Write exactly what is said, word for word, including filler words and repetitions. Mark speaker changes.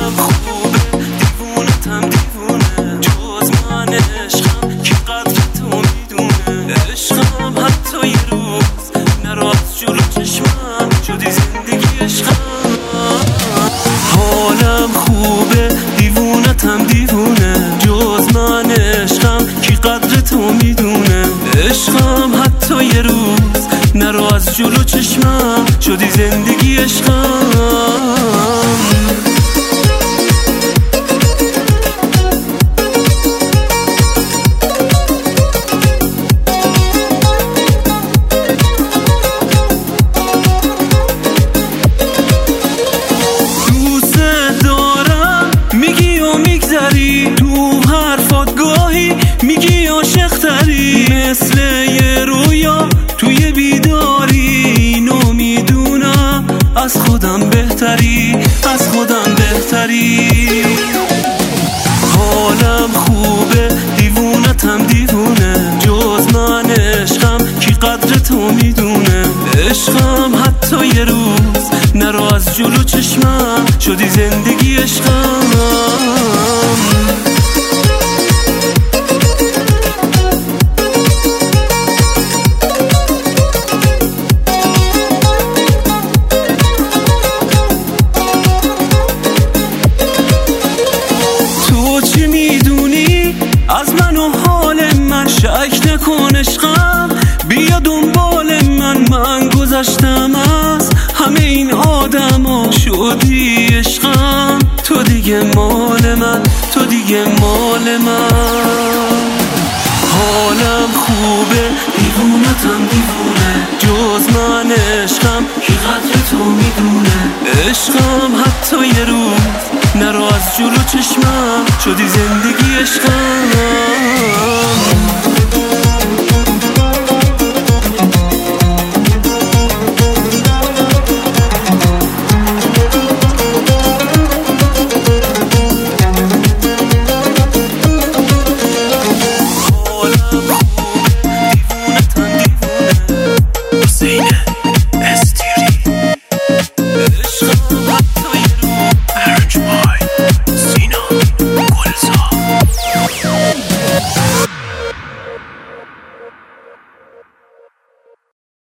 Speaker 1: حالم خوبه دیوونتم دیوونه جز من عشقم کی قدر تو میدونه عشقم حتی یه روز نرو از جلو چشمم شدی زندگی عشقم حالم خوبه دیوونتم دیوونه جز من عشقم کی قدر تو میدونه عشقم حتی یه روز نرو از جلو چشمم شدی زندگی عشقم تو حرفات گاهی میگی عاشق تری مثل یه رویا توی بیداری اینو میدونم از خودم بهتری از خودم بهتری حالم خوبه دیوونتم دیوونه جز من عشقم کی قدر تو میدونه عشقم حتی یه روز نرو از جلو چشمم شدی زندگی عشقم چی میدونی از من و حال من شک نکن عشقم بیا دنبال من من گذشتم از همه این آدم ها شدی عشقم تو دیگه مال من تو دیگه مال من حالم خوبه دیوونتم دیوونه جز من عشقم کی قدر تو میدونه عشقم حتی یه روز نرو از جلو چشمم شدی زندگی عشقم حسین استیری عشقم